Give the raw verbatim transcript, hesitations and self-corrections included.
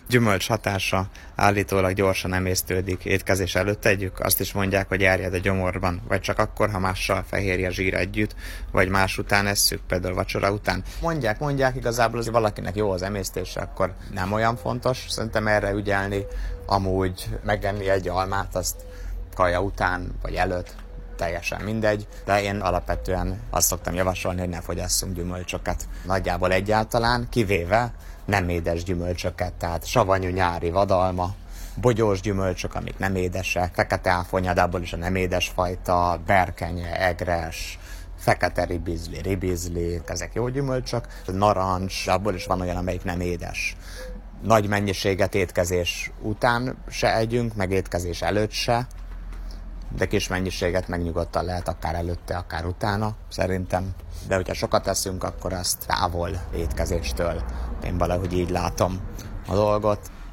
Gyümölcs hatása állítólag gyorsan emésztődik, étkezés előtt tegyük. Azt is mondják, hogy erjed a gyomorban, vagy csak akkor, ha mással fehérje zsír együtt, vagy más után esszük, például vacsora után. Mondják, mondják, igazából az valakinek jó az emésztése, akkor nem olyan fontos. Szerintem erre ügyelni, amúgy megenni egy almát, azt kaja után, vagy előtt, teljesen mindegy, de én alapvetően azt szoktam javasolni, hogy ne fogyasszunk gyümölcsöket. Nagyjából egyáltalán, kivéve nem édes gyümölcsöket, tehát savanyú nyári vadalma, bogyós gyümölcsök, amik nem édesek, fekete áfonya, de abból is a nem édes fajta, berkenye, egres, fekete ribizli, ribizli, ezek jó gyümölcsök, narancs, abból is van olyan, amelyik nem édes. Nagy mennyiséget étkezés után se együnk, meg étkezés előtt se, de kis mennyiséget meg nyugodtan lehet akár előtte, akár utána, szerintem. De hogyha sokat eszünk, akkor azt távol étkezéstől. Én valahogy így látom a dolgot.